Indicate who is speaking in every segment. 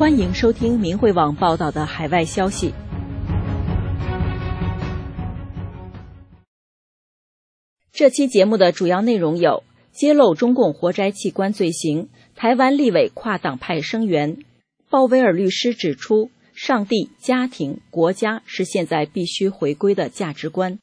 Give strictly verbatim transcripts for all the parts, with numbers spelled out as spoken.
Speaker 1: 欢迎收听明慧网报道的海外消息。这期节目的主要内容有：揭露中共活摘器官罪行，台湾立委跨党派声援；鲍威尔律师指出，上帝、家庭、国家是现在必须回归的价值观。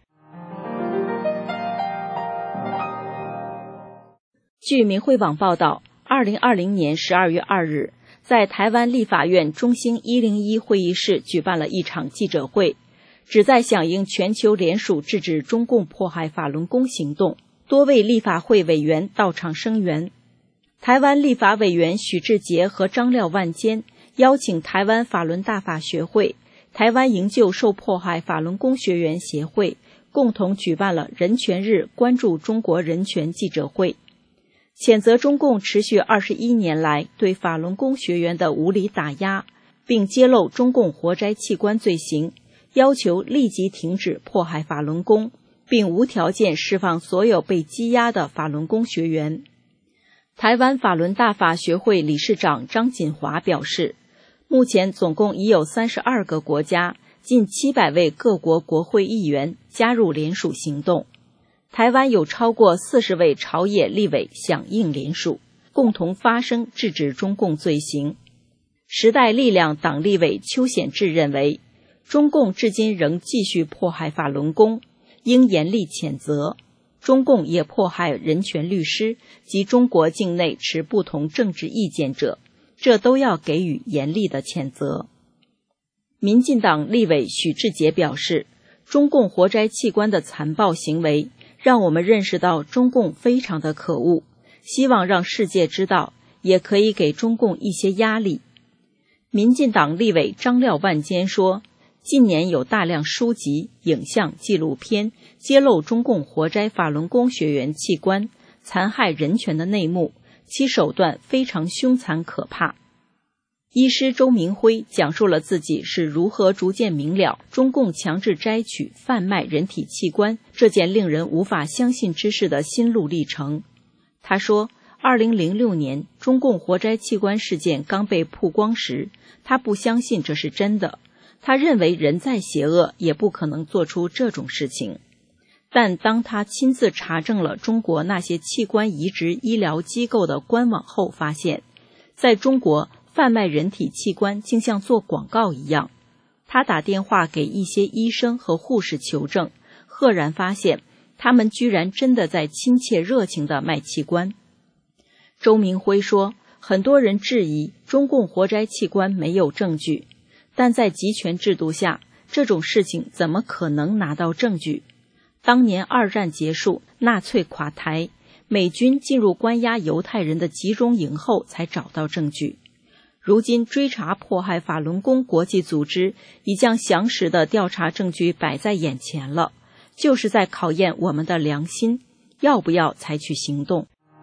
Speaker 1: 据明慧网报道，二零二零年十二月二日，在台湾立法院中兴一零一会议室举办了一场记者会，旨在响应全球联署制止中共迫害法轮功行动，多位立法会委员到场声援。台湾立法委员许志杰和张廖万坚邀请台湾法轮大法学会、台湾营救受迫害法轮功学员协会共同举办了人权日关注中国人权记者会，谴责中共持续二十一年来对法轮功学员的无理打压，并揭露中共活摘器官罪行，要求立即停止迫害法轮功，并无条件释放所有被羁押的法轮功学员。台湾法轮大法学会理事长张锦华表示，目前总共已有三十二个国家、近七百位各国国会议员加入联署行动。台湾有超过四十位朝野立委响应联署，共同发声制止中共罪行。时代力量党立委邱显智认为，中共至今仍继续迫害法轮功，应严厉谴责。中共也迫害人权律师及中国境内持不同政治意见者，这都要给予严厉的谴责。民进党立委许志杰表示，中共活摘器官的残暴行为让我们认识到中共非常的可恶，希望让世界知道，也可以给中共一些压力。民进党立委张廖万坚说，近年有大量书籍、影像、纪录片揭露中共活摘法轮功学员器官、残害人权的内幕，其手段非常凶残可怕。医师周明辉讲述了自己是如何逐渐明了中共强制摘取、贩卖人体器官这件令人无法相信之事的心路历程。他说，二零零六年中共活摘器官事件刚被曝光时，他不相信这是真的，他认为人再邪恶也不可能做出这种事情。但当他亲自查证了中国那些器官移植医疗机构的官网后，发现在中国贩卖人体器官竟像做广告一样。他打电话给一些医生和护士求证，赫然发现他们居然真的在亲切热情地卖器官。周明辉说，很多人质疑中共活摘器官没有证据，但在集权制度下，这种事情怎么可能拿到证据？当年二战结束，纳粹垮台，美军进入关押犹太人的集中营后才找到证据。如今追查迫害法轮功国际组织已将详实的调查证据摆在眼前了，就是在考验我们的良心，要不要采取行动。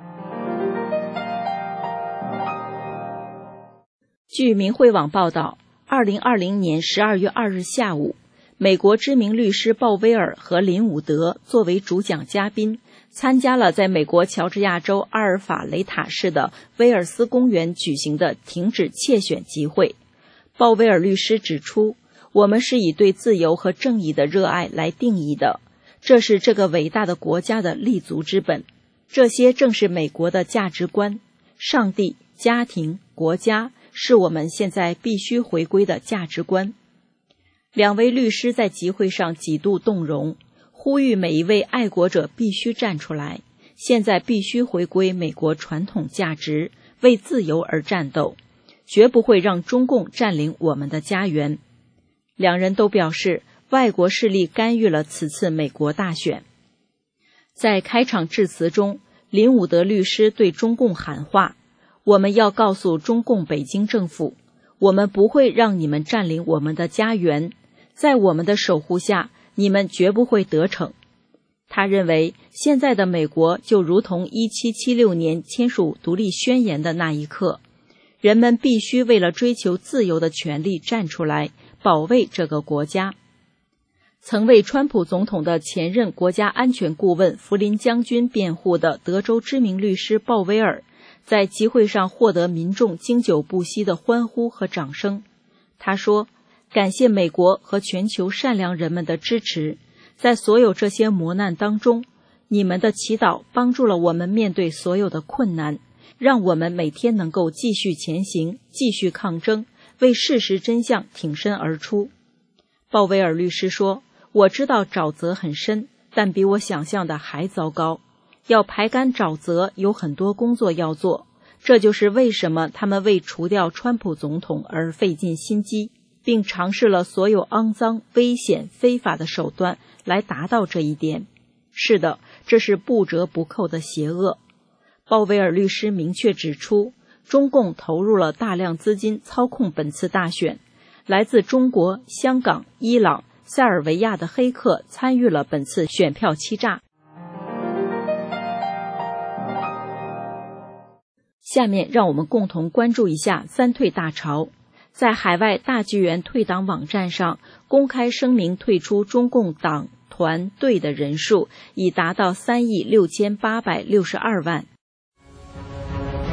Speaker 1: 据明慧网报道，二零二零年十二月二日下午，美国知名律师鲍威尔和林伍德作为主讲嘉宾，参加了在美国乔治亚州阿尔法雷塔市的威尔斯公园举行的停止窃选集会。鲍威尔律师指出，我们是以对自由和正义的热爱来定义的，这是这个伟大的国家的立足之本，这些正是美国的价值观。上帝、家庭、国家是我们现在必须回归的价值观。两位律师在集会上几度动容，呼吁每一位爱国者必须站出来，现在必须回归美国传统价值，为自由而战斗，绝不会让中共占领我们的家园。两人都表示，外国势力干预了此次美国大选。在开场致辞中，林伍德律师对中共喊话，我们要告诉中共北京政府，我们不会让你们占领我们的家园，在我们的守护下，你们绝不会得逞。他认为，现在的美国就如同一七七六年签署独立宣言的那一刻，人们必须为了追求自由的权利站出来，保卫这个国家。曾为川普总统的前任国家安全顾问弗林将军辩护的德州知名律师鲍威尔， 在集会上获得民众经久不息的欢呼和掌声。他说，感谢美国和全球善良人们的支持，在所有这些磨难当中，你们的祈祷帮助了我们面对所有的困难，让我们每天能够继续前行，继续抗争，为事实真相挺身而出。鲍威尔律师说，我知道沼泽很深，但比我想象的还糟糕。要排干沼泽有很多工作要做，这就是为什么他们为除掉川普总统而费尽心机，并尝试了所有肮脏、危险、非法的手段来达到这一点。是的，这是不折不扣的邪恶。鲍威尔律师明确指出，中共投入了大量资金操控本次大选，来自中国、香港、伊朗、塞尔维亚的黑客参与了本次选票欺诈。下面让我们共同关注一下三退大潮。在海外大剧院退党网站上公开声明退出中共党团队的人数已达到三亿六千八百六十二万。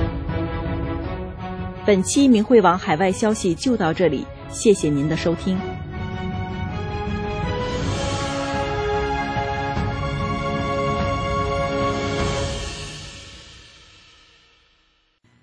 Speaker 1: 本期明慧网海外消息就到这里，谢谢您的收听。